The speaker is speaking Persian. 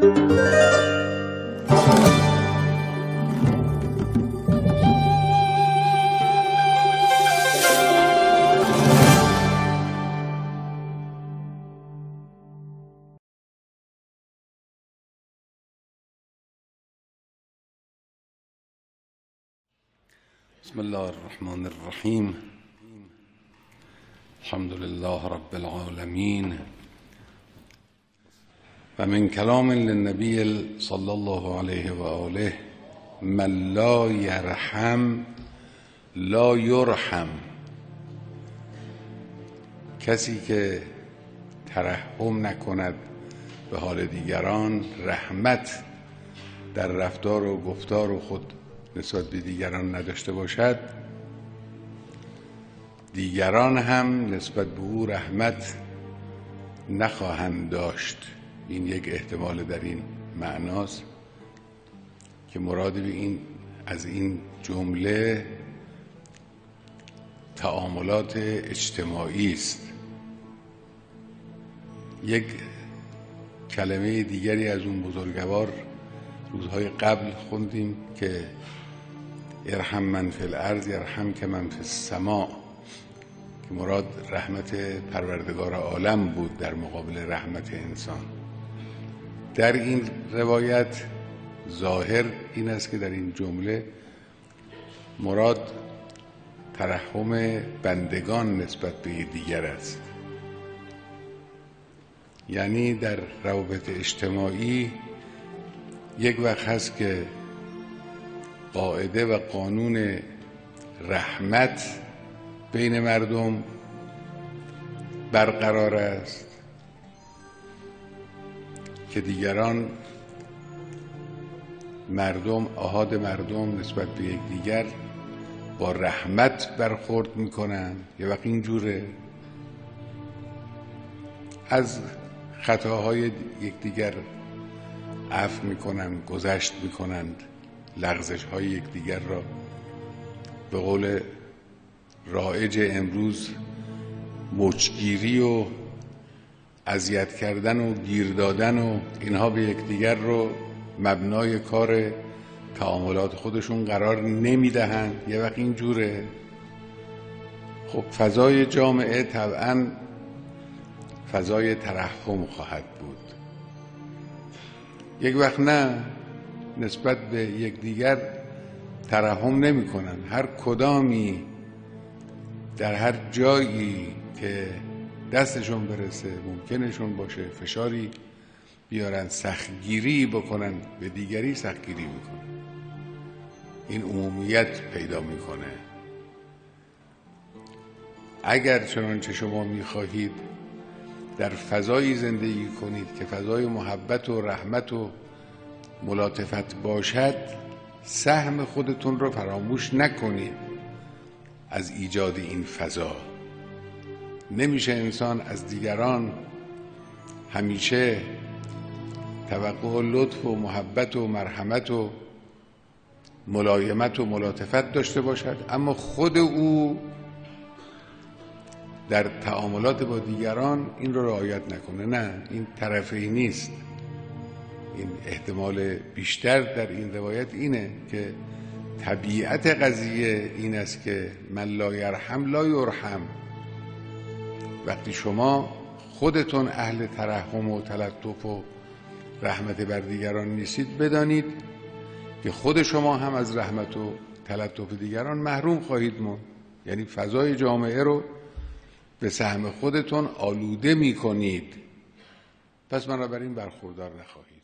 بسم الله الرحمن الرحیم. الحمد لله رب العالمین. و من کلام للنبی صلی الله علیه و آله: من لا یرحم لا یرحم. کسی که ترحم نکند به حال دیگران، رحمت در رفتار و گفتار و خود نسبت به دیگران نداشته باشد، دیگران هم نسبت به او رحمت نخواهند داشت. این یک احتمال در این معناست که مراد به از این جمله تعاملات اجتماعی است. یک کلمه دیگری از اون بزرگوار روزهای قبل خوندیم که ارحم من فی الارض یرحمک من فی السماء، که مراد رحمت پروردگار عالم بود در مقابل رحمت انسان. در این روایت ظاهر این است که در این جمله مراد ترحم بندگان نسبت به دیگر است. یعنی در روابط اجتماعی یک وقت هست که قاعده و قانون رحمت بین مردم برقرار است که دیگران احاد مردم نسبت به یکدیگر با رحمت برخورد میکنن. یه وقت اینجوره از خطاهای یکدیگر عفو میکنند، گذشت میکنند، لغزش های یکدیگر را به قول رایج امروز مچگیری و اذیت کردن و گیر دادن و اینها به یکدیگر رو مبنای کار تعاملات خودشون قرار نمیدهند. یه وقت اینجوره. خب فضای جامعه طبعا فضای ترحم خواهد بود. یک وقت نه، نسبت به یکدیگر ترحم نمی کنن. هر کدامی در هر جایی که دستشون برسه ممکنشون باشه فشاری بیارن، سختگیری بکنن، به دیگری سختگیری میکنن. این عمومیت پیدا میکنه. اگر چنانچه شما میخواهید در فضایی زندگی کنید که فضای محبت و رحمت و ملاطفت باشد، سهم خودتون رو فراموش نکنید از ایجاد این فضا. نمیشه انسان از دیگران همیشه توقع و لطف و محبت و مرحمت و ملایمت و ملاطفت داشته باشد، اما خود او در تعاملات با دیگران این رو رعایت نکنه. نه، این طرفی نیست. این احتمال بیشتر در این روایت اینه که طبیعت قضیه این است که من لا یرحم لا یرحم. وقتی شما خودتون اهل ترحم و تلطف و رحمت بر دیگران نیستید، بدانید که خود شما هم از رحمت و تلطف دیگران محروم خواهید موند. یعنی فضای جامعه رو به سهم خودتون آلوده می کنید. پس بنابراین برخوردار نخواهید.